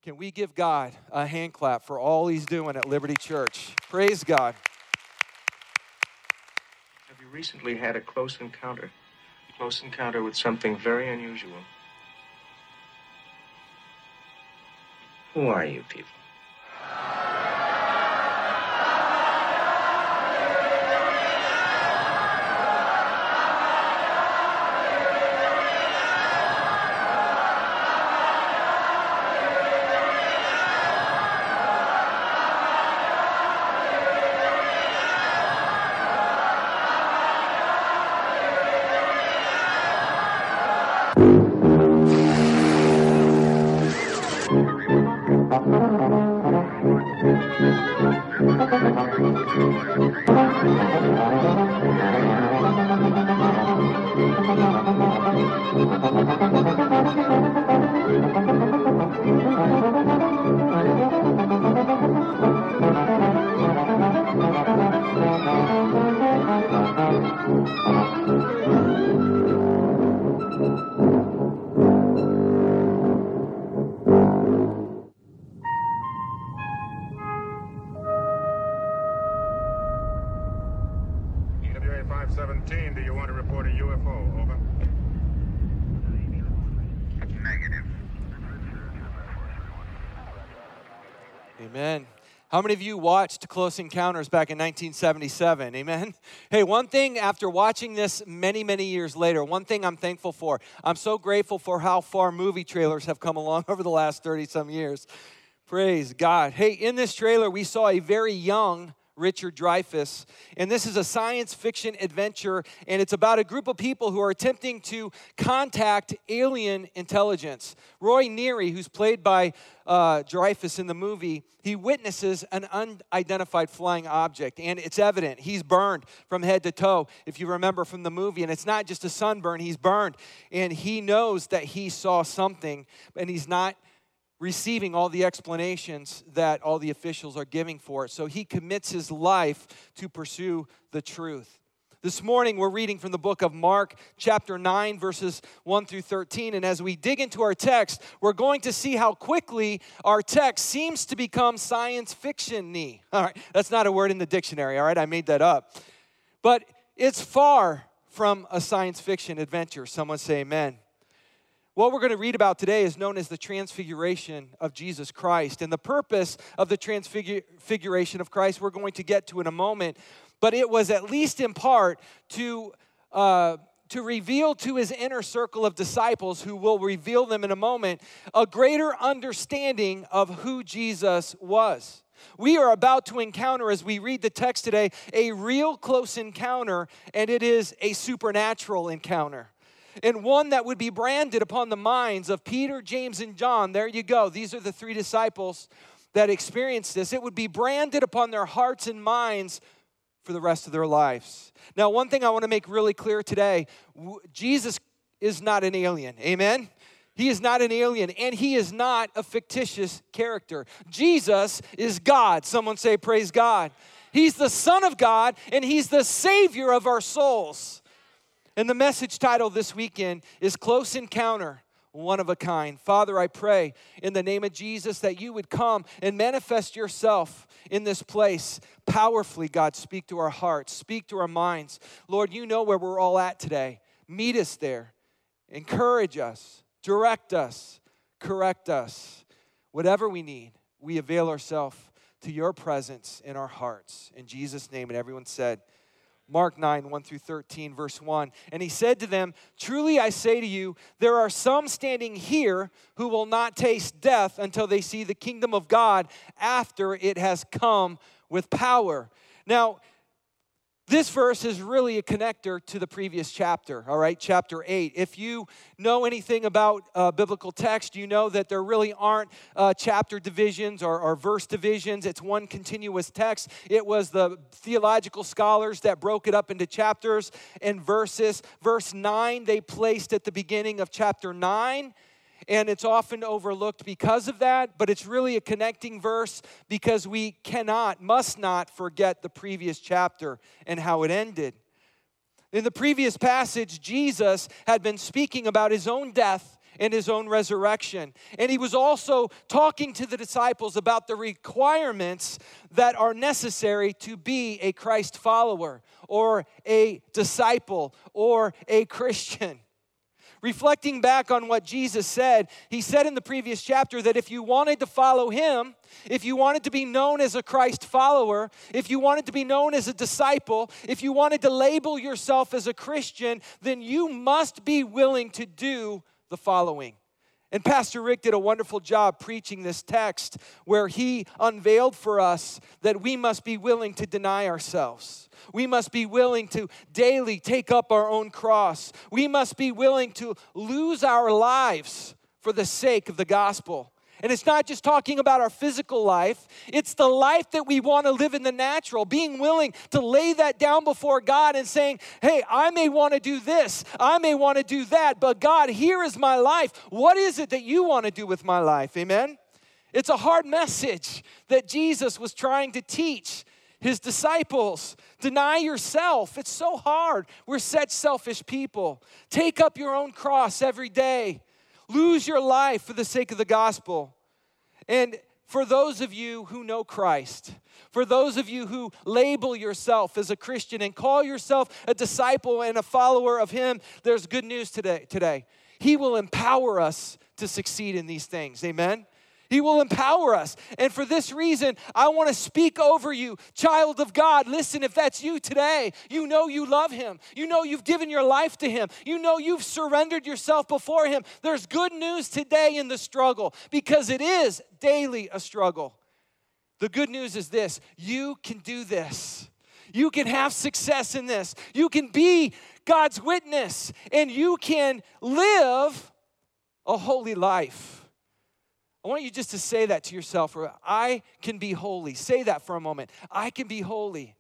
Can we give God a hand clap for all he's doing at Liberty Church? Praise God. Have you recently had a close encounter with something very unusual? Who are you people? EWA 517, do you want to report a UFO? Over. Negative. Amen. How many of you watched Close Encounters back in 1977? Amen. Hey, one thing after watching this many, many years later, one thing I'm thankful for, I'm so grateful for how far movie trailers have come along over the last 30-some years. Praise God. Hey, in this trailer, we saw a very young Richard Dreyfuss, and this is a science fiction adventure, and it's about a group of people who are attempting to contact alien intelligence. Roy Neary, who's played by Dreyfuss in the movie, he witnesses an unidentified flying object, and it's evident. He's burned from head to toe, if you remember from the movie, and it's not just a sunburn, he's burned, and he knows that he saw something, and he's not receiving all the explanations that all the officials are giving for it. So he commits his life to pursue the truth. This morning, we're reading from the book of Mark, chapter 9, verses 1 through 13. And as we dig into our text, we're going to see how quickly our text seems to become science fiction-y. All right, that's not a word in the dictionary, all right? I made that up. But it's far from a science fiction adventure. Someone say amen. What we're going to read about today is known as the transfiguration of Jesus Christ. And the purpose of the transfiguration of Christ we're going to get to in a moment. But it was at least in part to reveal to his inner circle of disciples, who will reveal them in a moment, a greater understanding of who Jesus was. We are about to encounter, as we read the text today, a real close encounter, and it is a supernatural encounter. And one that would be branded upon the minds of Peter, James, and John. There you go. These are the three disciples that experienced this. It would be branded upon their hearts and minds for the rest of their lives. Now, one thing I want to make really clear today, Jesus is not an alien. Amen? He is not an alien, and he is not a fictitious character. Jesus is God. Someone say, praise God. He's the Son of God, and he's the Savior of our souls. And the message title this weekend is Close Encounter, One of a Kind. Father, I pray in the name of Jesus that you would come and manifest yourself in this place powerfully. God, speak to our hearts, speak to our minds. Lord, you know where we're all at today. Meet us there. Encourage us, direct us, correct us. Whatever we need, we avail ourselves to your presence in our hearts. In Jesus' name, and everyone said, Mark 9, 1 through 13, verse 1. And he said to them, truly I say to you, there are some standing here who will not taste death until they see the kingdom of God after it has come with power. Now, this verse is really a connector to the previous chapter, all right, chapter 8. If you know anything about biblical text, you know that there really aren't chapter divisions or verse divisions. It's one continuous text. It was the theological scholars that broke it up into chapters and verses. Verse 9, they placed at the beginning of chapter 9. And it's often overlooked because of that, but it's really a connecting verse because we must not forget the previous chapter and how it ended. In the previous passage, Jesus had been speaking about his own death and his own resurrection. And he was also talking to the disciples about the requirements that are necessary to be a Christ follower or a disciple or a Christian. Reflecting back on what Jesus said, he said in the previous chapter that if you wanted to follow him, if you wanted to be known as a Christ follower, if you wanted to be known as a disciple, if you wanted to label yourself as a Christian, then you must be willing to do the following. And Pastor Rick did a wonderful job preaching this text where he unveiled for us that we must be willing to deny ourselves. We must be willing to daily take up our own cross. We must be willing to lose our lives for the sake of the gospel. And it's not just talking about our physical life. It's the life that we want to live in the natural. Being willing to lay that down before God and saying, hey, I may want to do this. I may want to do that. But God, here is my life. What is it that you want to do with my life? Amen? It's a hard message that Jesus was trying to teach his disciples. Deny yourself. It's so hard. We're such selfish people. Take up your own cross every day. Lose your life for the sake of the gospel. And for those of you who know Christ, for those of you who label yourself as a Christian and call yourself a disciple and a follower of him, there's good news today. He will empower us to succeed in these things. Amen? He will empower us. And for this reason, I want to speak over you, child of God. Listen, if that's you today, you know you love him. You know you've given your life to him. You know you've surrendered yourself before him. There's good news today in the struggle because it is daily a struggle. The good news is this: you can do this. You can have success in this. You can be God's witness, and you can live a holy life. I want you just to say that to yourself. I can be holy. Say that for a moment. I can be holy.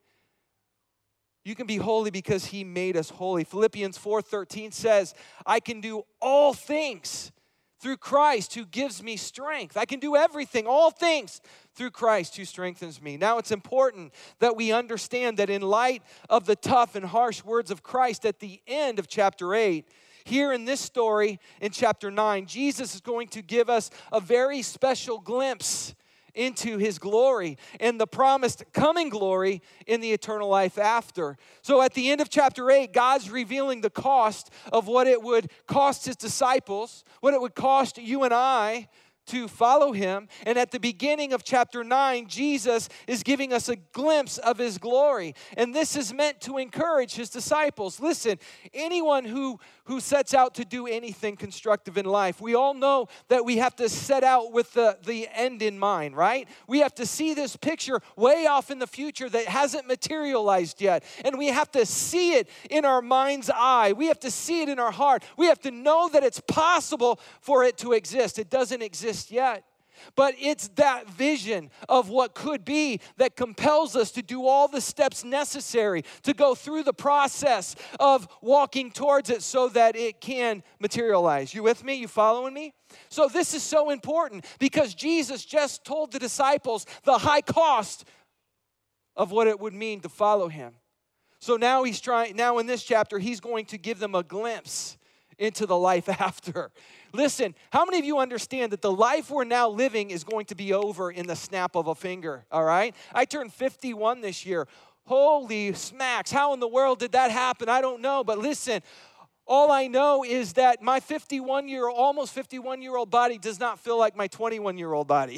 You can be holy because he made us holy. Philippians 4:13 says, I can do all things through Christ who gives me strength. I can do everything, all things through Christ who strengthens me. Now it's important that we understand that in light of the tough and harsh words of Christ at the end of chapter 8, here in this story, in chapter 9, Jesus is going to give us a very special glimpse into his glory and the promised coming glory in the eternal life after. So at the end of chapter 8, God's revealing the cost of what it would cost his disciples, what it would cost you and I to follow him. And at the beginning of chapter 9, Jesus is giving us a glimpse of his glory. And this is meant to encourage his disciples. Listen, anyone who sets out to do anything constructive in life, we all know that we have to set out with the end in mind, right? We have to see this picture way off in the future that hasn't materialized yet. And we have to see it in our mind's eye. We have to see it in our heart. We have to know that it's possible for it to exist. It doesn't exist yet. But it's that vision of what could be that compels us to do all the steps necessary to go through the process of walking towards it so that it can materialize. You with me? You following me? So this is so important because Jesus just told the disciples the high cost of what it would mean to follow him. So now now in this chapter, he's going to give them a glimpse into the life after. Listen, how many of you understand that the life we're now living is going to be over in the snap of a finger, all right? I turned 51 this year. Holy smacks, how in the world did that happen? I don't know, but listen, all I know is that my almost 51-year-old body does not feel like my 21-year-old body.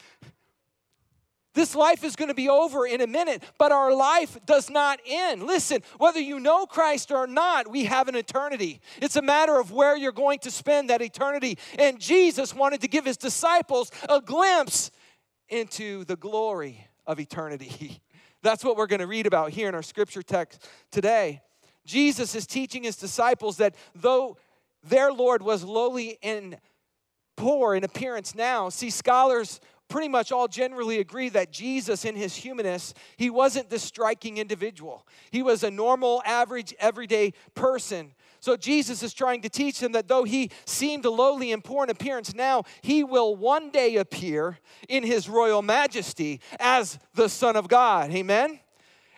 This life is going to be over in a minute, but our life does not end. Listen, whether you know Christ or not, we have an eternity. It's a matter of where you're going to spend that eternity. And Jesus wanted to give his disciples a glimpse into the glory of eternity. That's what we're going to read about here in our scripture text today. Jesus is teaching his disciples that though their Lord was lowly and poor in appearance now, see, scholars pretty much all generally agree that Jesus, in his humanness, he wasn't this striking individual. He was a normal, average, everyday person. So Jesus is trying to teach them that though he seemed lowly and poor in appearance now, he will one day appear in his royal majesty as the Son of God. Amen?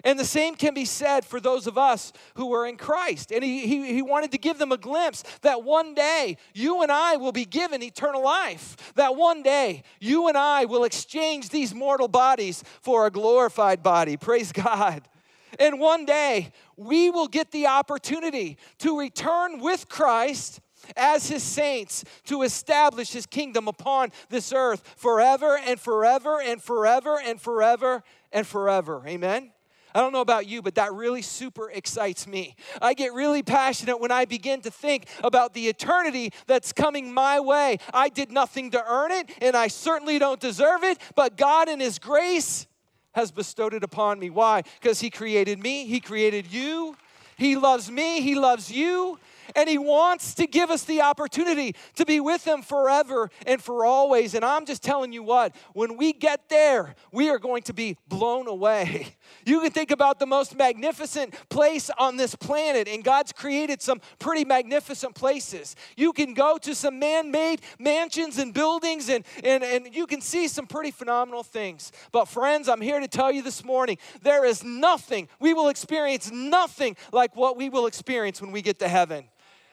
And the same can be said for those of us who are in Christ. And he wanted to give them a glimpse that one day you and I will be given eternal life. That one day you and I will exchange these mortal bodies for a glorified body. Praise God. And one day we will get the opportunity to return with Christ as his saints to establish his kingdom upon this earth forever and forever and forever and forever and forever. Amen? I don't know about you, but that really super excites me. I get really passionate when I begin to think about the eternity that's coming my way. I did nothing to earn it, and I certainly don't deserve it, but God in his grace has bestowed it upon me. Why? Because he created me, he created you, he loves me, he loves you, and he wants to give us the opportunity to be with him forever and for always. And I'm just telling you what, when we get there, we are going to be blown away. You can think about the most magnificent place on this planet, and God's created some pretty magnificent places. You can go to some man-made mansions and buildings, and you can see some pretty phenomenal things. But friends, I'm here to tell you this morning, there is nothing, we will experience nothing like what we will experience when we get to heaven.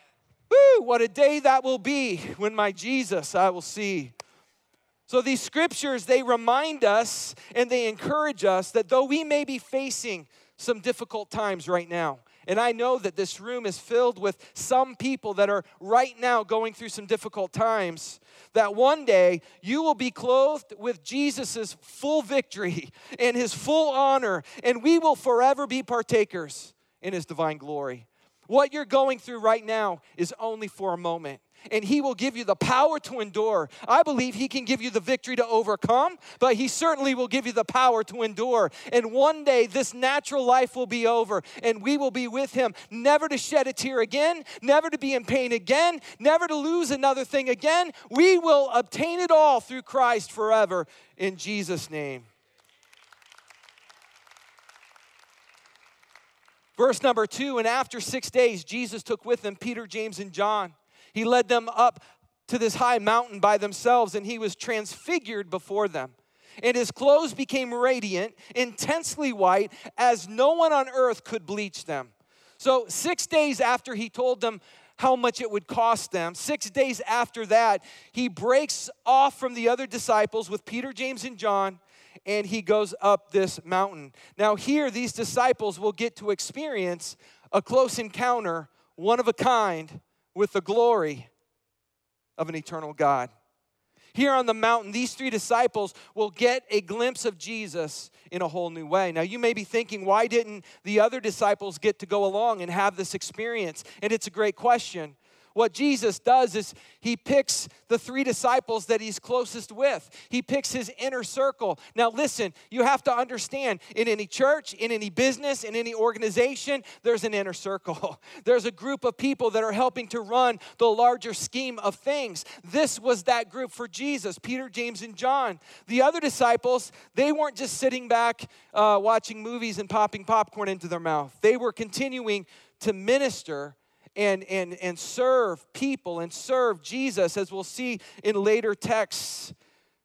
Woo, what a day that will be when my Jesus I will see. So these scriptures, they remind us and they encourage us that though we may be facing some difficult times right now, and I know that this room is filled with some people that are right now going through some difficult times, that one day you will be clothed with Jesus' full victory and his full honor, and we will forever be partakers in his divine glory. What you're going through right now is only for a moment, and he will give you the power to endure. I believe he can give you the victory to overcome, but he certainly will give you the power to endure. And one day this natural life will be over, and we will be with him, never to shed a tear again, never to be in pain again, never to lose another thing again. We will obtain it all through Christ forever in Jesus' name. Verse number 2, and after 6 days, Jesus took with him Peter, James, and John. He led them up to this high mountain by themselves, and he was transfigured before them. And his clothes became radiant, intensely white, as no one on earth could bleach them. So 6 days after he told them how much it would cost them, 6 days after that, he breaks off from the other disciples with Peter, James, and John, and he goes up this mountain. Now here, these disciples will get to experience a close encounter, one of a kind, with the glory of an eternal God. Here on the mountain, these three disciples will get a glimpse of Jesus in a whole new way. Now, you may be thinking, why didn't the other disciples get to go along and have this experience? And it's a great question. What Jesus does is he picks the three disciples that he's closest with. He picks his inner circle. Now listen, you have to understand, in any church, in any business, in any organization, there's an inner circle. There's a group of people that are helping to run the larger scheme of things. This was that group for Jesus, Peter, James, and John. The other disciples, they weren't just sitting back watching movies and popping popcorn into their mouth. They were continuing to minister and serve people and serve Jesus, as we'll see in later texts.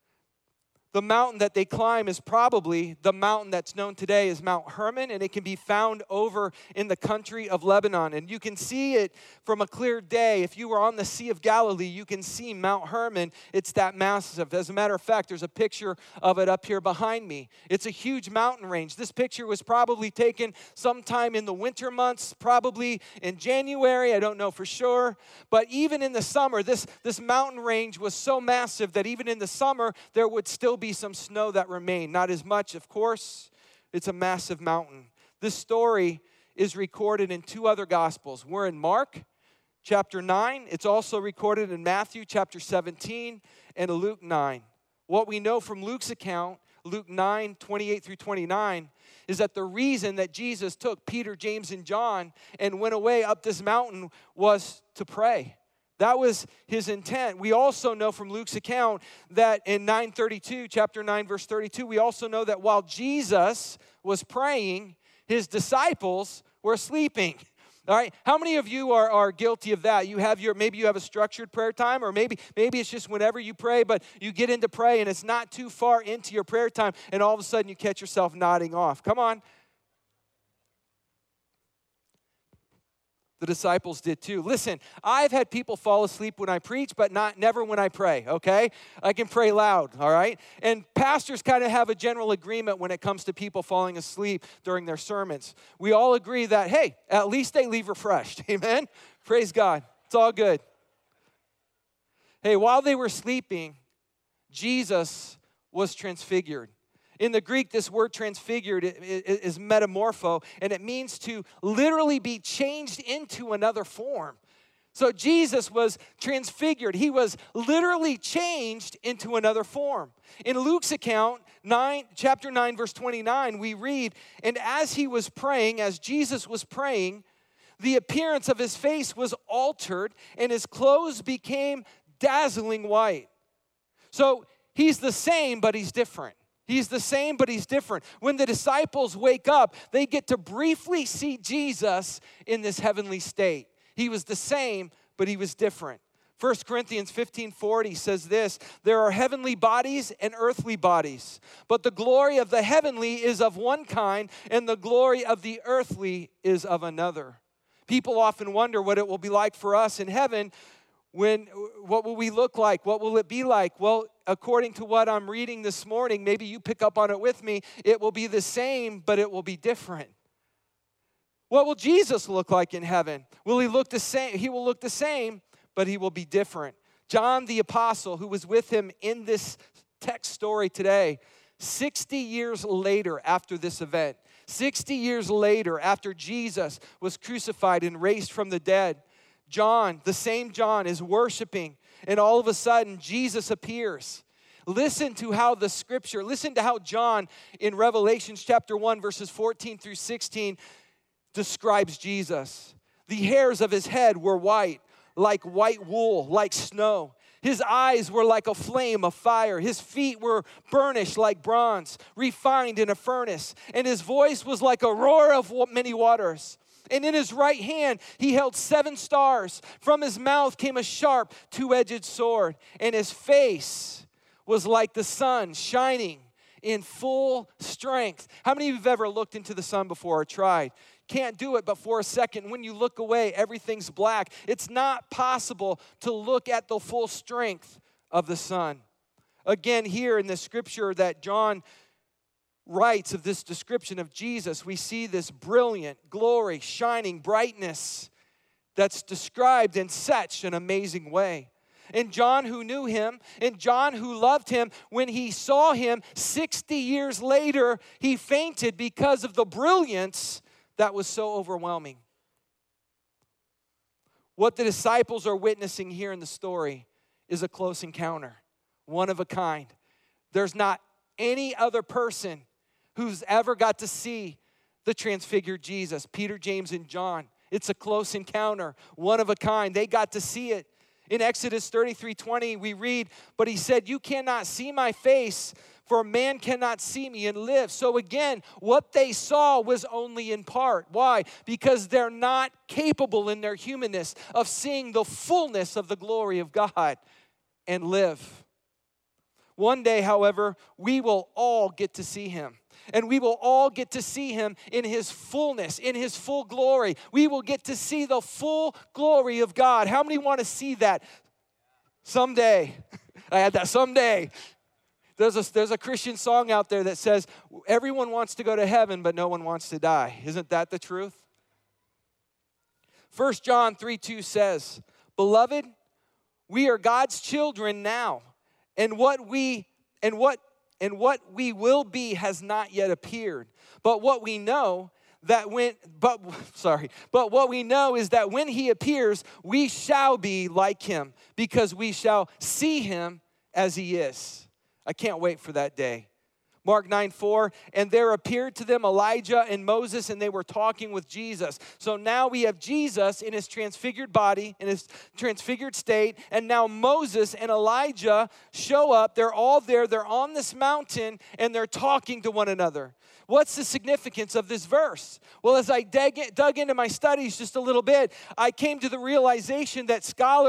The mountain that they climb is probably the mountain that's known today as Mount Hermon, and it can be found over in the country of Lebanon. And you can see it from a clear day. If you were on the Sea of Galilee, you can see Mount Hermon. It's that massive. As a matter of fact, there's a picture of it up here behind me. It's a huge mountain range. This picture was probably taken sometime in the winter months, probably in January. I don't know for sure. But even in the summer, this mountain range was so massive that even in the summer, there would still be some snow that remained. Not as much, of course. It's a massive mountain. This story is recorded in two other Gospels. We're in Mark chapter 9. It's also recorded in Matthew chapter 17 and Luke 9. What we know from Luke's account, Luke 9, 28 through 29, is that the reason that Jesus took Peter, James, and John and went away up this mountain was to pray. That was his intent. We also know from Luke's account that in chapter 9, verse 32, we also know that while Jesus was praying, his disciples were sleeping. All right, how many of you are guilty of that? Maybe you have a structured prayer time, or maybe it's just whenever you pray, but you get into pray and it's not too far into your prayer time, and all of a sudden you catch yourself nodding off. Come on. The disciples did too. Listen, I've had people fall asleep when I preach, but never when I pray, okay? I can pray loud, all right? And pastors kind of have a general agreement when it comes to people falling asleep during their sermons. We all agree that, hey, at least they leave refreshed, amen? Praise God. It's all good. Hey, while they were sleeping, Jesus was transfigured. In the Greek, this word transfigured is metamorpho, and it means to literally be changed into another form. So Jesus was transfigured. He was literally changed into another form. In Luke's account, chapter 9, verse 29, we read, and as he was praying, as Jesus was praying, the appearance of his face was altered, and his clothes became dazzling white. So he's the same, but he's different. He's the same, but he's different. When the disciples wake up, they get to briefly see Jesus in this heavenly state. He was the same, but he was different. 1 Corinthians 15:40 says this, there are heavenly bodies and earthly bodies, but the glory of the heavenly is of one kind, and the glory of the earthly is of another. People often wonder what it will be like for us in heaven. What will we look like? What will it be like? Well, according to what I'm reading this morning, maybe you pick up on it with me, it will be the same, but it will be different. What will Jesus look like in heaven? Will he look the same? He will look the same, but he will be different. John the Apostle, who was with him in this text story today, 60 years later after this event, 60 years later after Jesus was crucified and raised from the dead, John, the same John, is worshiping, and all of a sudden, Jesus appears. Listen to how John in Revelation chapter 1, verses 14 through 16 describes Jesus. The hairs of his head were white, like white wool, like snow. His eyes were like a flame of fire. His feet were burnished like bronze, refined in a furnace. And his voice was like a roar of many waters. And in his right hand, he held 7 stars. From his mouth came a sharp, 2-edged sword. And his face was like the sun shining in full strength. How many of you have ever looked into the sun before or tried? Can't do it, but for a second, when you look away, everything's black. It's not possible to look at the full strength of the sun. Again, here in the scripture that John writes of this description of Jesus, we see this brilliant, glory, shining brightness that's described in such an amazing way. And John, who knew him, and John, who loved him, when he saw him 60 years later, he fainted because of the brilliance that was so overwhelming. What the disciples are witnessing here in the story is a close encounter, one of a kind. There's not any other person who's ever got to see the transfigured Jesus, Peter, James, and John. It's a close encounter, one of a kind. They got to see it. In Exodus 33:20, we read, but he said, you cannot see my face, for man cannot see me and live. So again, what they saw was only in part. Why? Because they're not capable in their humanness of seeing the fullness of the glory of God and live. One day, however, we will all get to see him. And we will all get to see him in his fullness, in his full glory. We will get to see the full glory of God. How many want to see that someday? I had that someday. There's a Christian song out there that says, everyone wants to go to heaven, but no one wants to die. Isn't that the truth? 1 John 3:2 says, beloved, we are God's children now, and what we will be has not yet appeared. But what we know is that when he appears, we shall be like him, because we shall see him as he is. I can't wait for that day. Mark 9:4, and there appeared to them Elijah and Moses, and they were talking with Jesus. So now we have Jesus in his transfigured body, in his transfigured state, and now Moses and Elijah show up. They're all there. They're on this mountain, and they're talking to one another. What's the significance of this verse? Well, as I dug into my studies just a little bit, I came to the realization that scholars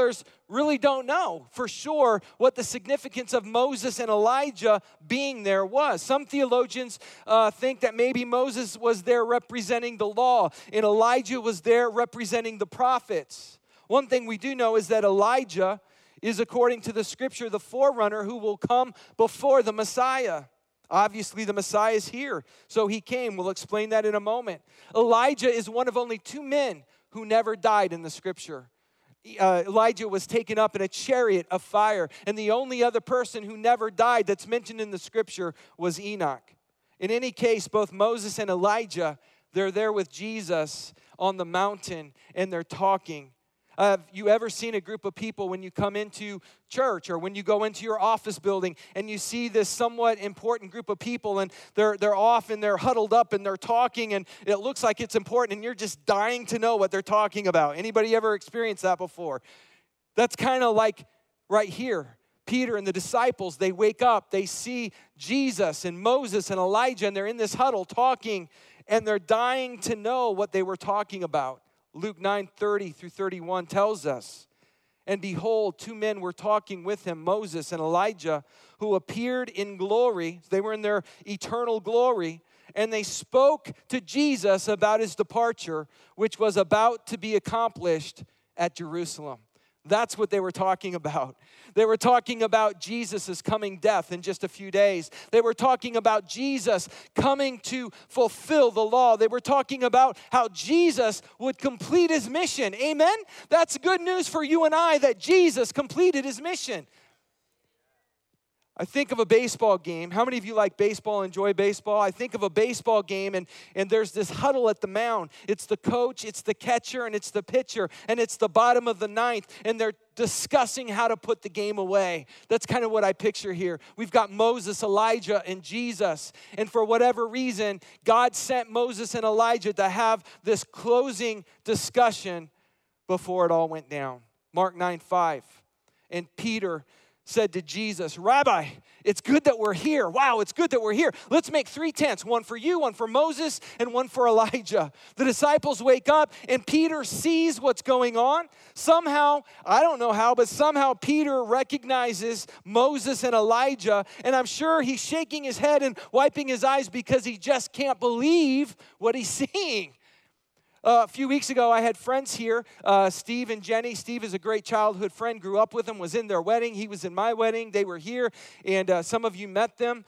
really don't know for sure what the significance of Moses and Elijah being there was. Some theologians think that maybe Moses was there representing the law and Elijah was there representing the prophets. One thing we do know is that Elijah is, according to the scripture, the forerunner who will come before the Messiah. Obviously, the Messiah is here, so he came. We'll explain that in a moment. Elijah is one of only 2 men who never died in the scripture. Elijah was taken up in a chariot of fire, and the only other person who never died that's mentioned in the scripture was Enoch. In any case, both Moses and Elijah, they're there with Jesus on the mountain, and they're talking. Have you ever seen a group of people when you come into church or when you go into your office building and you see this somewhat important group of people and they're off and they're huddled up and they're talking and it looks like it's important and you're just dying to know what they're talking about? Anybody ever experienced that before? That's kind of like right here. Peter and the disciples, they wake up, they see Jesus and Moses and Elijah, and they're in this huddle talking, and they're dying to know what they were talking about. Luke 9:30 through 31 tells us, "And behold, 2 men were talking with him, Moses and Elijah, who appeared in glory." They were in their eternal glory. "And they spoke to Jesus about his departure, which was about to be accomplished at Jerusalem." That's what they were talking about. They were talking about Jesus' coming death in just a few days. They were talking about Jesus coming to fulfill the law. They were talking about how Jesus would complete his mission. Amen? That's good news for you and I, that Jesus completed his mission. I think of a baseball game. How many of you like baseball, enjoy baseball? I think of a baseball game, and there's this huddle at the mound. It's the coach, it's the catcher, and it's the pitcher, and it's the bottom of the ninth, and they're discussing how to put the game away. That's kind of what I picture here. We've got Moses, Elijah, and Jesus, and for whatever reason, God sent Moses and Elijah to have this closing discussion before it all went down. Mark 9:5, "And Peter said to Jesus, 'Rabbi, it's good that we're here. Wow, it's good that we're here. Let's make 3 tents, one for you, one for Moses, and one for Elijah.' The disciples wake up, and Peter sees what's going on. Somehow, I don't know how, but somehow Peter recognizes Moses and Elijah, and I'm sure he's shaking his head and wiping his eyes because he just can't believe what he's seeing. A few weeks ago, I had friends here, Steve and Jenny. Steve is a great childhood friend, grew up with them, was in their wedding. He was in my wedding. They were here, and some of you met them.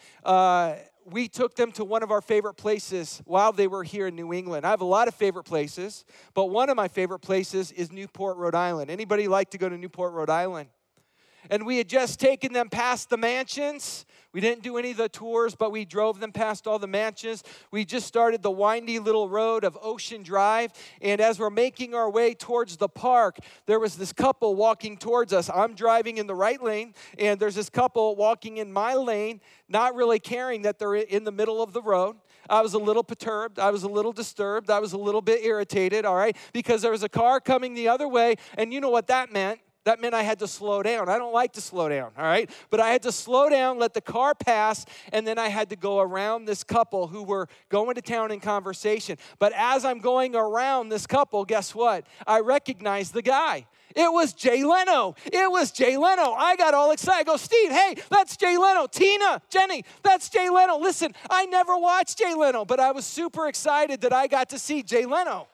We took them to one of our favorite places while they were here in New England. I have a lot of favorite places, but one of my favorite places is Newport, Rhode Island. Anybody like to go to Newport, Rhode Island? And we had just taken them past the mansions. We didn't do any of the tours, but we drove them past all the mansions. We just started the windy little road of Ocean Drive. And as we're making our way towards the park, there was this couple walking towards us. I'm driving in the right lane, and there's this couple walking in my lane, not really caring that they're in the middle of the road. I was a little perturbed. I was a little disturbed. I was a little bit irritated, all right, because there was a car coming the other way, and you know what that meant. That meant I had to slow down. I don't like to slow down, all right? But I had to slow down, let the car pass, and then I had to go around this couple who were going to town in conversation. But as I'm going around this couple, guess what? I recognized the guy. It was Jay Leno. It was Jay Leno. I got all excited. I go, Steve, hey, that's Jay Leno. Tina, Jenny, that's Jay Leno. Listen, I never watched Jay Leno, but I was super excited that I got to see Jay Leno.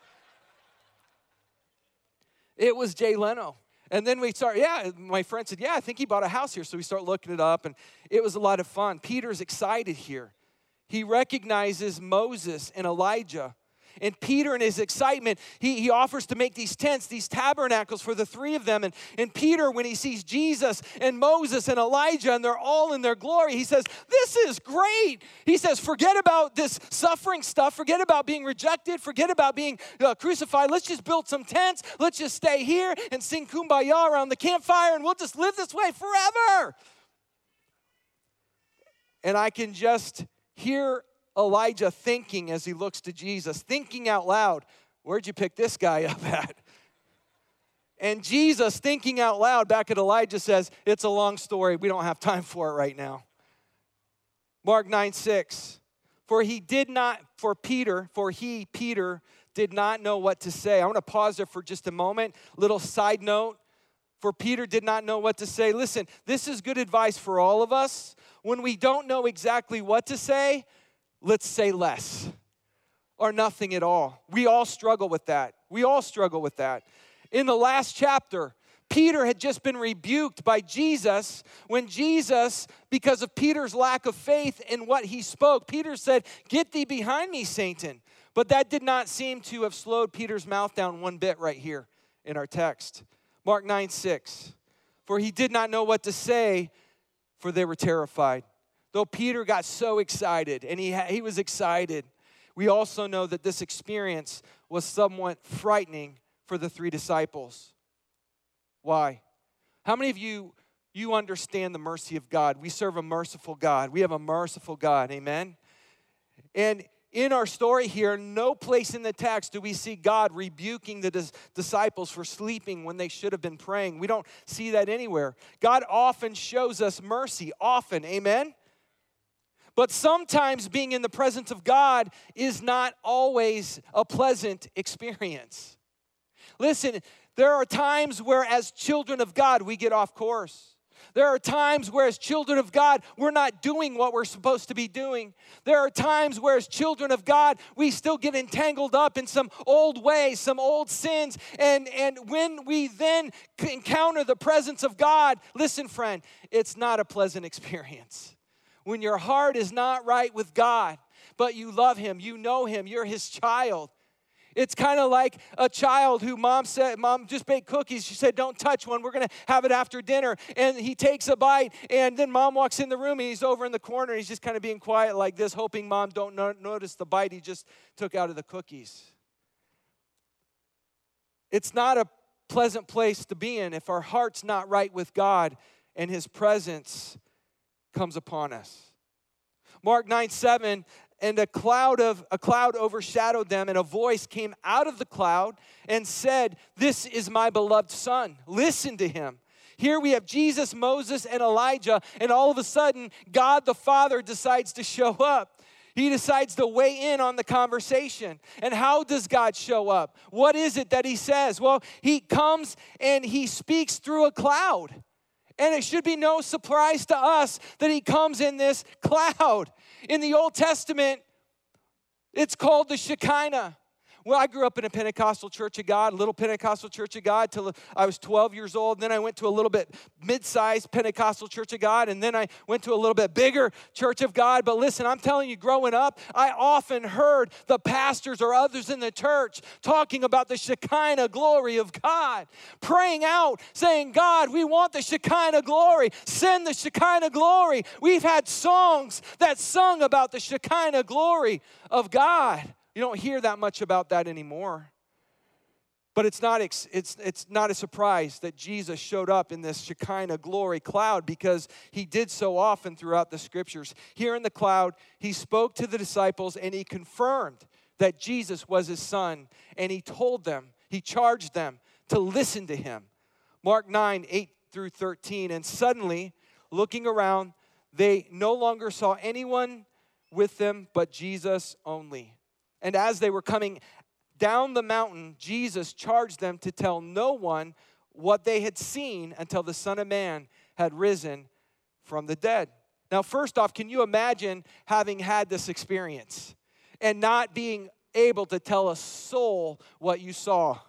It was Jay Leno. And then we start, my friend said, I think he bought a house here. So we start looking it up, and it was a lot of fun. Peter's excited here. He recognizes Moses and Elijah. And Peter, in his excitement, he offers to make these tents, these tabernacles for the 3 of them. And Peter, when he sees Jesus and Moses and Elijah, and they're all in their glory, he says, this is great. He says, forget about this suffering stuff. Forget about being rejected. Forget about being crucified. Let's just build some tents. Let's just stay here and sing Kumbaya around the campfire, and we'll just live this way forever. And I can just hear Elijah thinking as he looks to Jesus, thinking out loud, where'd you pick this guy up at? And Jesus, thinking out loud back at Elijah, says, it's a long story. We don't have time for it right now. Mark 9:6, Peter, did not know what to say. I want to pause there for just a moment. Little side note. For Peter did not know what to say. Listen, this is good advice for all of us. When we don't know exactly what to say, let's say less or nothing at all. We all struggle with that. We all struggle with that. In the last chapter, Peter had just been rebuked by Jesus when Jesus, because of Peter's lack of faith in what he spoke, Peter said, "Get thee behind me, Satan." But that did not seem to have slowed Peter's mouth down one bit right here in our text. Mark 9:6. For he did not know what to say, for they were terrified. Though Peter got so excited, and he was excited, we also know that this experience was somewhat frightening for the three disciples. Why? How many of you understand the mercy of God? We serve a merciful God. We have a merciful God. Amen? And in our story here, no place in the text do we see God rebuking the disciples for sleeping when they should have been praying. We don't see that anywhere. God often shows us mercy, often, amen? But sometimes being in the presence of God is not always a pleasant experience. Listen, there are times where as children of God, we get off course. There are times where as children of God, we're not doing what we're supposed to be doing. There are times where as children of God, we still get entangled up in some old ways, some old sins. And when we then encounter the presence of God, listen, friend, it's not a pleasant experience. When your heart is not right with God, but you love Him, you know Him, you're His child. It's kind of like a child who mom just baked cookies. She said, don't touch one. We're going to have it after dinner. And he takes a bite, and then mom walks in the room, and he's over in the corner. And he's just kind of being quiet like this, hoping mom don't notice the bite he just took out of the cookies. It's not a pleasant place to be in if our heart's not right with God and His presence comes upon us. Mark 9:7, and a cloud overshadowed them, and a voice came out of the cloud and said, "This is my beloved Son. Listen to Him." Here we have Jesus, Moses, and Elijah, and all of a sudden, God the Father decides to show up. He decides to weigh in on the conversation. And how does God show up? What is it that He says? Well, He comes and He speaks through a cloud. And it should be no surprise to us that He comes in this cloud. In the Old Testament, it's called the Shekinah. Well, I grew up in a Pentecostal Church of God, a little Pentecostal Church of God till I was 12 years old. Then I went to a little bit mid-sized Pentecostal Church of God, and then I went to a little bit bigger Church of God. But listen, I'm telling you, growing up, I often heard the pastors or others in the church talking about the Shekinah glory of God, praying out, saying, God, we want the Shekinah glory. Send the Shekinah glory. We've had songs that sung about the Shekinah glory of God. You don't hear that much about that anymore. But it's not a surprise that Jesus showed up in this Shekinah glory cloud because He did so often throughout the Scriptures. Here in the cloud, He spoke to the disciples and He confirmed that Jesus was His Son. And He told them, He charged them to listen to Him. Mark 9:8-13. And suddenly, looking around, they no longer saw anyone with them but Jesus only. And as they were coming down the mountain, Jesus charged them to tell no one what they had seen until the Son of Man had risen from the dead. Now, first off, can you imagine having had this experience and not being able to tell a soul what you saw?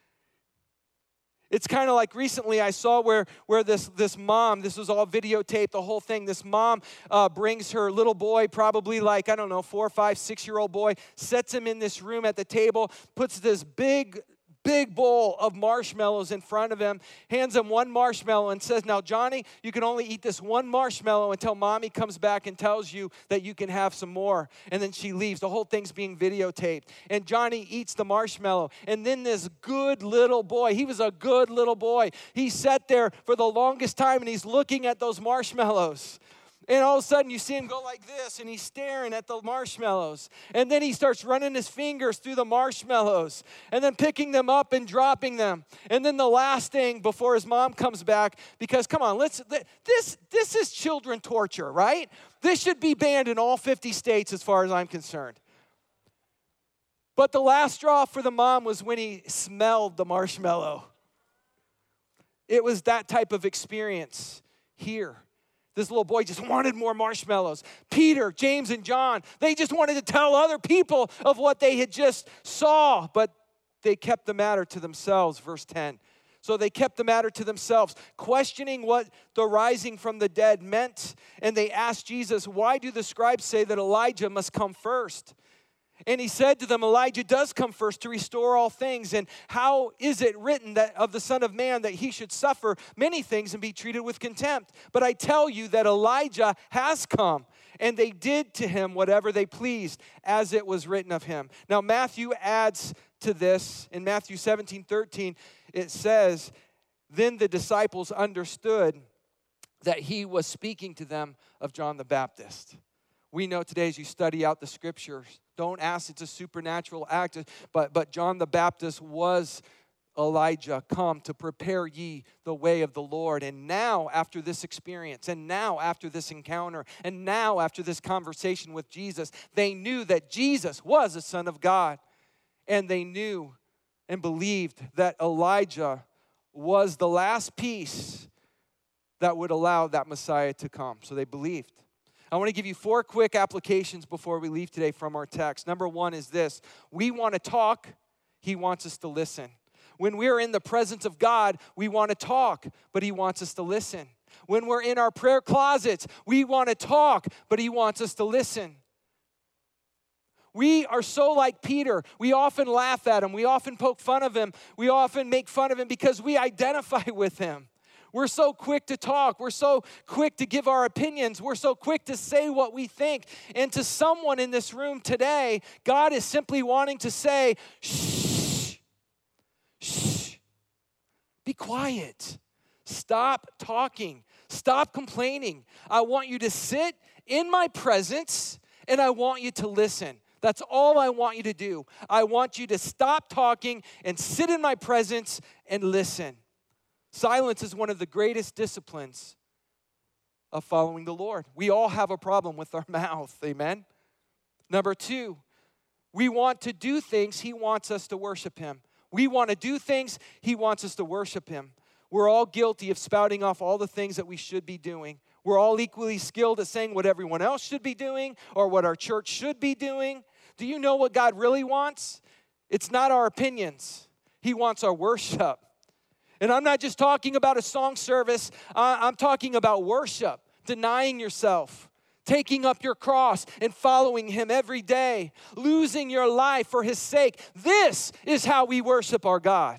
It's kind of like recently I saw where this mom, this was all videotaped, the whole thing. This mom brings her little boy, probably like, 4, 5, 6-year-old boy, sets him in this room at the table, puts this big bowl of marshmallows in front of him, hands him one marshmallow and says, now, Johnny, you can only eat this one marshmallow until mommy comes back and tells you that you can have some more. And then she leaves. The whole thing's being videotaped. And Johnny eats the marshmallow. And then this good little boy, he was a good little boy. He sat there for the longest time and he's looking at those marshmallows. And all of a sudden, you see him go like this, and he's staring at the marshmallows. And then he starts running his fingers through the marshmallows, and then picking them up and dropping them. And then the last thing before his mom comes back, because come on, this is children torture, right? This should be banned in all 50 states as far as I'm concerned. But the last straw for the mom was when he smelled the marshmallow. It was that type of experience here. This little boy just wanted more marshmallows. Peter, James, and John, they just wanted to tell other people of what they had just saw, but they kept the matter to themselves, verse 10. So they kept the matter to themselves, questioning what the rising from the dead meant. And they asked Jesus, why do the scribes say that Elijah must come first? And he said to them, Elijah does come first to restore all things. And how is it written that of the Son of Man that he should suffer many things and be treated with contempt? But I tell you that Elijah has come, and they did to him whatever they pleased, as it was written of him. Now Matthew adds to this. In Matthew 17:13, it says, then the disciples understood that he was speaking to them of John the Baptist. We know today as you study out the scriptures, don't ask, it's a supernatural act, but John the Baptist was Elijah come to prepare ye the way of the Lord. And now after this experience, and now after this encounter, and now after this conversation with Jesus, they knew that Jesus was the Son of God. And they knew and believed that Elijah was the last piece that would allow that Messiah to come. So they believed. I want to give you 4 quick applications before we leave today from our text. Number 1 is this. We want to talk. He wants us to listen. When we're in the presence of God, we want to talk, but he wants us to listen. When we're in our prayer closets, we want to talk, but he wants us to listen. We are so like Peter. We often laugh at him. We often poke fun of him. We often make fun of him because we identify with him. We're so quick to talk. We're so quick to give our opinions. We're so quick to say what we think. And to someone in this room today, God is simply wanting to say, shh, shh, be quiet. Stop talking. Stop complaining. I want you to sit in my presence and I want you to listen. That's all I want you to do. I want you to stop talking and sit in my presence and listen. Silence is one of the greatest disciplines of following the Lord. We all have a problem with our mouth, amen? Number 2, we want to do things, he wants us to worship him. We want to do things, he wants us to worship him. We're all guilty of spouting off all the things that we should be doing. We're all equally skilled at saying what everyone else should be doing or what our church should be doing. Do you know what God really wants? It's not our opinions. He wants our worship. And I'm not just talking about a song service. I'm talking about worship, denying yourself, taking up your cross and following him every day, losing your life for his sake. This is how we worship our God.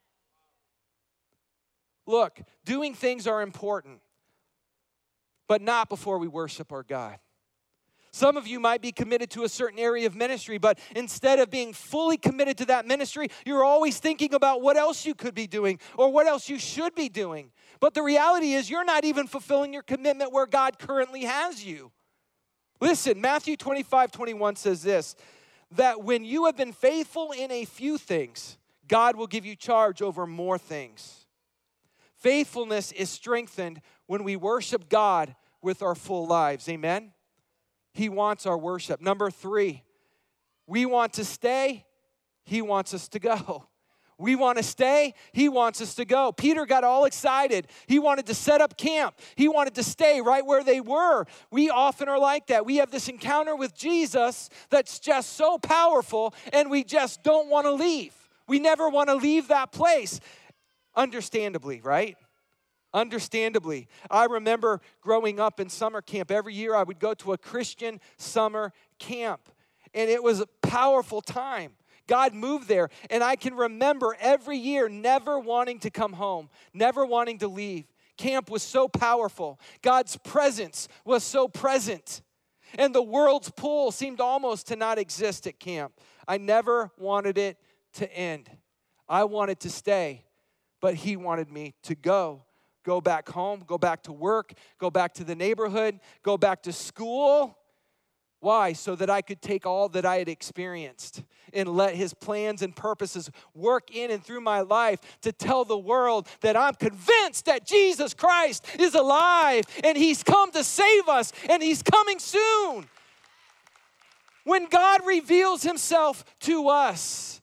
Look, doing things are important, but not before we worship our God. Some of you might be committed to a certain area of ministry, but instead of being fully committed to that ministry, you're always thinking about what else you could be doing or what else you should be doing. But the reality is you're not even fulfilling your commitment where God currently has you. Listen, Matthew 25:21 says this, that when you have been faithful in a few things, God will give you charge over more things. Faithfulness is strengthened when we worship God with our full lives. Amen? He wants our worship. Number 3, we want to stay. He wants us to go. We want to stay. He wants us to go. Peter got all excited. He wanted to set up camp. He wanted to stay right where they were. We often are like that. We have this encounter with Jesus that's just so powerful, and we just don't want to leave. We never want to leave that place. Understandably, right? Understandably. I remember growing up in summer camp. Every year I would go to a Christian summer camp, and it was a powerful time. God moved there, and I can remember every year never wanting to come home, never wanting to leave. Camp was so powerful. God's presence was so present, and the world's pull seemed almost to not exist at camp. I never wanted it to end. I wanted to stay, but he wanted me to go back home, go back to work, go back to the neighborhood, go back to school. Why? So that I could take all that I had experienced and let his plans and purposes work in and through my life to tell the world that I'm convinced that Jesus Christ is alive and he's come to save us and he's coming soon. When God reveals himself to us,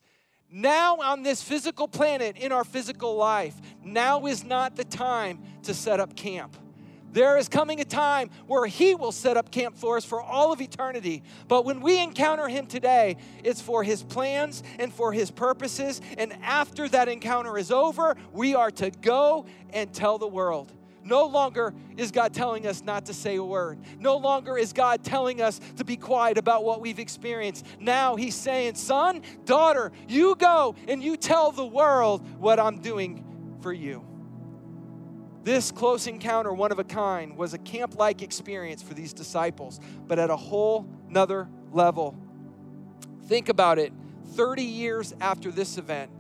Now on this physical planet, in our physical life, now is not the time to set up camp. There is coming a time where he will set up camp for us for all of eternity. But when we encounter him today, it's for his plans and for his purposes. And after that encounter is over, we are to go and tell the world. No longer is God telling us not to say a word. No longer is God telling us to be quiet about what we've experienced. Now he's saying, son, daughter, you go and you tell the world what I'm doing for you. This close encounter, one of a kind, was a camp-like experience for these disciples, but at a whole nother level. Think about it. 30 years after this event,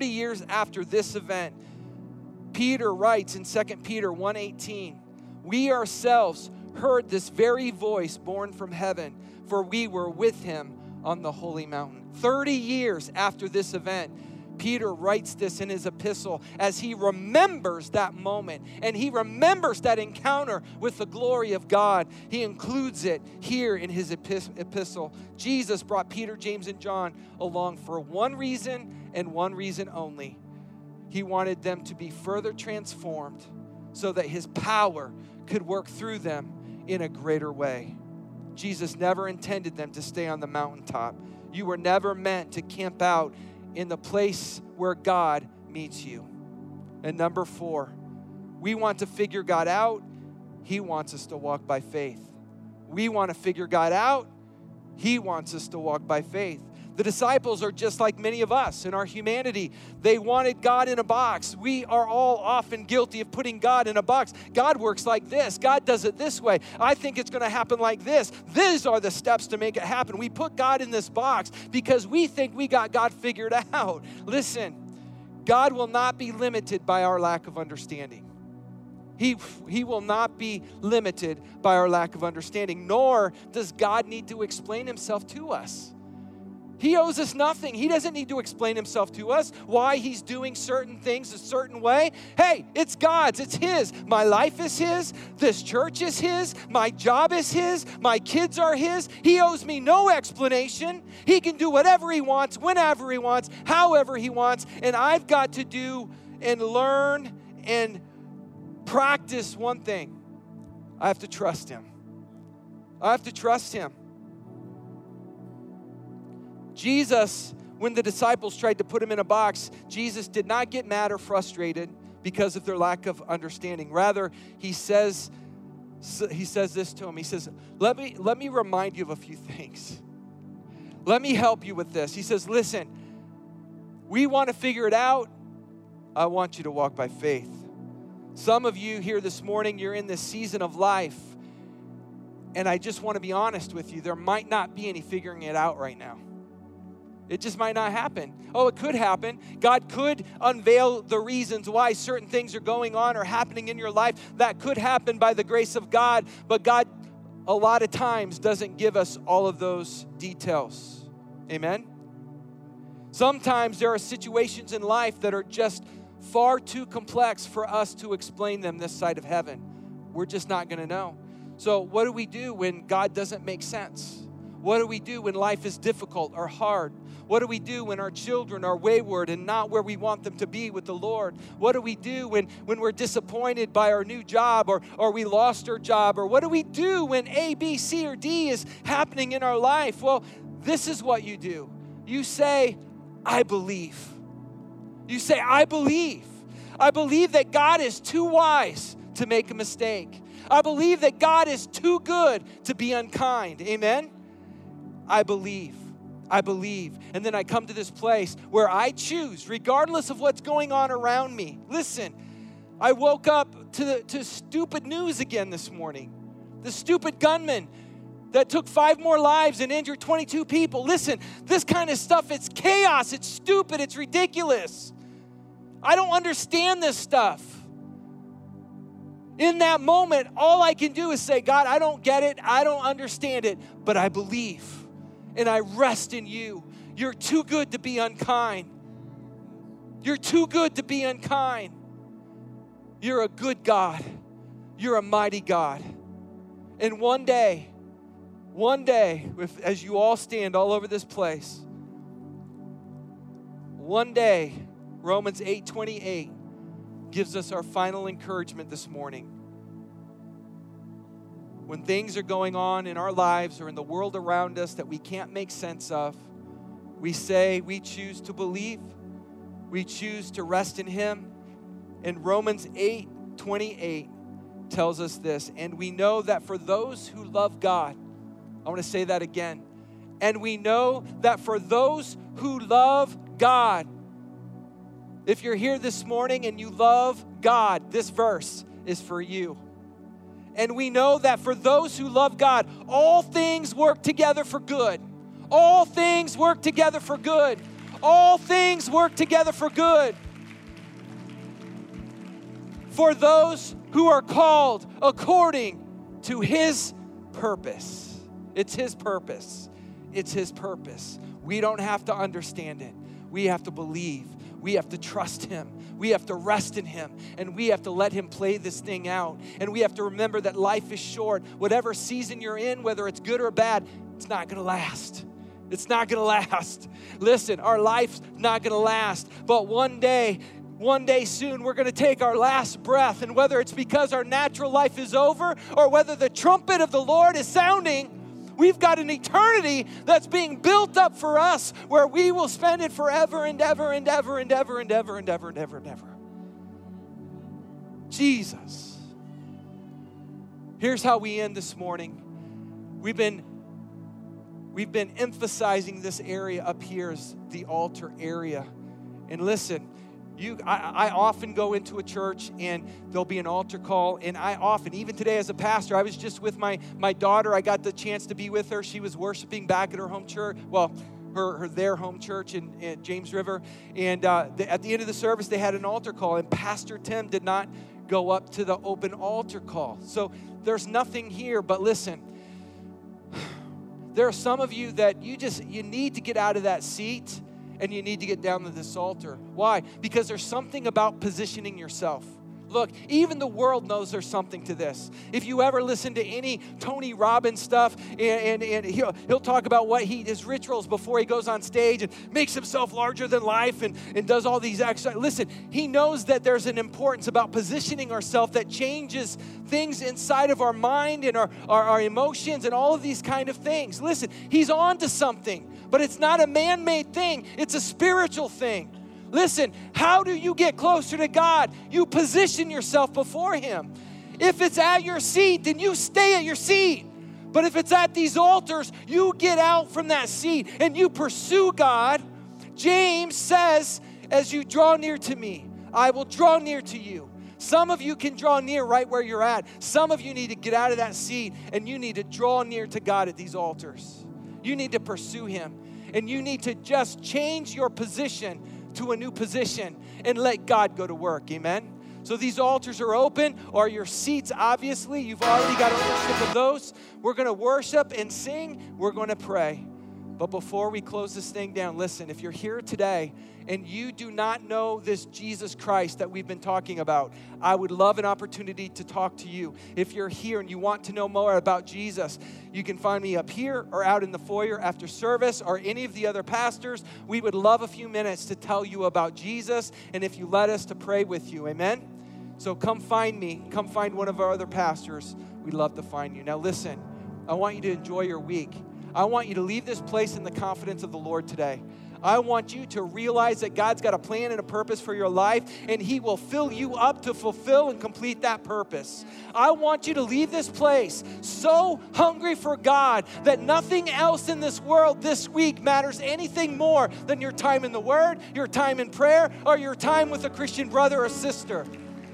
Peter writes in 2 Peter 1:18, we ourselves heard this very voice born from heaven, for we were with him on the holy mountain. 30 years after this event, Peter writes this in his epistle as he remembers that moment and he remembers that encounter with the glory of God. He includes it here in his epistle. Jesus brought Peter, James, and John along for one reason and one reason only. He wanted them to be further transformed so that his power could work through them in a greater way. Jesus never intended them to stay on the mountaintop. You were never meant to camp out in the place where God meets you. And number 4, we want to figure God out. He wants us to walk by faith. We want to figure God out. He wants us to walk by faith. The disciples are just like many of us in our humanity. They wanted God in a box. We are all often guilty of putting God in a box. God works like this. God does it this way. I think it's going to happen like this. These are the steps to make it happen. We put God in this box because we think we got God figured out. Listen, God will not be limited by our lack of understanding. He will not be limited by our lack of understanding, nor does God need to explain himself to us. He owes us nothing. He doesn't need to explain himself to us, why he's doing certain things a certain way. Hey, it's God's. It's his. My life is his. This church is his. My job is his. My kids are his. He owes me no explanation. He can do whatever he wants, whenever he wants, however he wants. And I've got to do and learn and practice one thing. I have to trust him. I have to trust him. Jesus, when the disciples tried to put him in a box, Jesus did not get mad or frustrated because of their lack of understanding. Rather, he says this to him. He says, let me remind you of a few things. Let me help you with this. He says, listen, we want to figure it out. I want you to walk by faith. Some of you here this morning, you're in this season of life, and I just want to be honest with you. There might not be any figuring it out right now. It just might not happen. Oh, it could happen. God could unveil the reasons why certain things are going on or happening in your life. That could happen by the grace of God. But God, a lot of times, doesn't give us all of those details. Amen? Sometimes there are situations in life that are just far too complex for us to explain them this side of heaven. We're just not going to know. So what do we do when God doesn't make sense? What do we do when life is difficult or hard? What do we do when our children are wayward and not where we want them to be with the Lord? What do we do when we're disappointed by our new job or we lost our job? Or what do we do when A, B, C, or D is happening in our life? Well, this is what you do. You say, I believe. You say, I believe. I believe that God is too wise to make a mistake. I believe that God is too good to be unkind. Amen? I believe. I believe. And then I come to this place where I choose, regardless of what's going on around me. Listen, I woke up to stupid news again this morning. The stupid gunman that took 5 more lives and injured 22 people. Listen, this kind of stuff, it's chaos, it's stupid, it's ridiculous. I don't understand this stuff. In that moment, all I can do is say, God, I don't get it, I don't understand it, but I believe. And I rest in you. You're too good to be unkind. You're too good to be unkind. You're a good God. You're a mighty God. And one day, as you all stand all over this place, one day, Romans 8:28 gives us our final encouragement this morning. When things are going on in our lives or in the world around us that we can't make sense of, we say we choose to believe. We choose to rest in Him. And Romans 8:28 tells us this, and we know that for those who love God, I want to say that again, and we know that for those who love God, if you're here this morning and you love God, this verse is for you. And we know that for those who love God, all things work together for good. All things work together for good. All things work together for good. For those who are called according to His purpose. It's His purpose. It's His purpose. We don't have to understand it. We have to believe. We have to trust Him. We have to rest in Him. And we have to let Him play this thing out. And we have to remember that life is short. Whatever season you're in, whether it's good or bad, it's not going to last. It's not going to last. Listen, our life's not going to last. But one day soon, we're going to take our last breath. And whether it's because our natural life is over or whether the trumpet of the Lord is sounding, we've got an eternity that's being built up for us where we will spend it forever and ever and ever and ever and ever and ever and ever and ever. Jesus. Here's how we end this morning. We've been emphasizing this area up here as the altar area. And listen, I often go into a church and there'll be an altar call, and I often, even today as a pastor, I was just with my daughter. I got the chance to be with her. She was worshiping back at her home church, their home church in James River. And at the end of the service, they had an altar call, and Pastor Tim did not go up to the open altar call. So there's nothing here, but listen, there are some of you that you need to get out of that seat and you need to get down to this altar. Why? Because there's something about positioning yourself. Look, even the world knows there's something to this. If you ever listen to any Tony Robbins stuff, and he'll talk about his rituals before he goes on stage and makes himself larger than life and does all these exercises. Listen, he knows that there's an importance about positioning ourselves that changes things inside of our mind and our emotions and all of these kind of things. Listen, he's on to something, but it's not a man-made thing. It's a spiritual thing. Listen, how do you get closer to God? You position yourself before Him. If it's at your seat, then you stay at your seat. But if it's at these altars, you get out from that seat and you pursue God. James says, as you draw near to me, I will draw near to you. Some of you can draw near right where you're at. Some of you need to get out of that seat and you need to draw near to God at these altars. You need to pursue Him. And you need to just change your position to a new position and let God go to work. Amen? So these altars are open, or your seats, obviously. You've already got ownership of those. We're going to worship and sing. We're going to pray. But before we close this thing down, listen, if you're here today and you do not know this Jesus Christ that we've been talking about, I would love an opportunity to talk to you. If you're here and you want to know more about Jesus, you can find me up here or out in the foyer after service or any of the other pastors. We would love a few minutes to tell you about Jesus, and if you let us, to pray with you. Amen? So come find me. Come find one of our other pastors. We'd love to find you. Now listen, I want you to enjoy your week. I want you to leave this place in the confidence of the Lord today. I want you to realize that God's got a plan and a purpose for your life, and He will fill you up to fulfill and complete that purpose. I want you to leave this place so hungry for God that nothing else in this world this week matters anything more than your time in the Word, your time in prayer, or your time with a Christian brother or sister.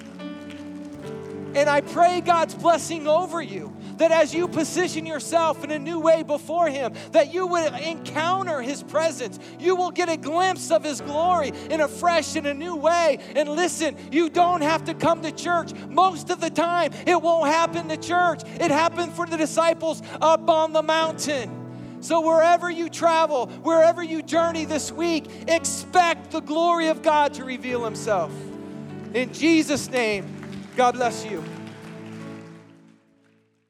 And I pray God's blessing over you, that as you position yourself in a new way before Him, that you would encounter His presence. You will get a glimpse of His glory in a fresh and a new way. And listen, you don't have to come to church. Most of the time, it won't happen to church. It happened for the disciples up on the mountain. So wherever you travel, wherever you journey this week, expect the glory of God to reveal Himself. In Jesus' name, God bless you.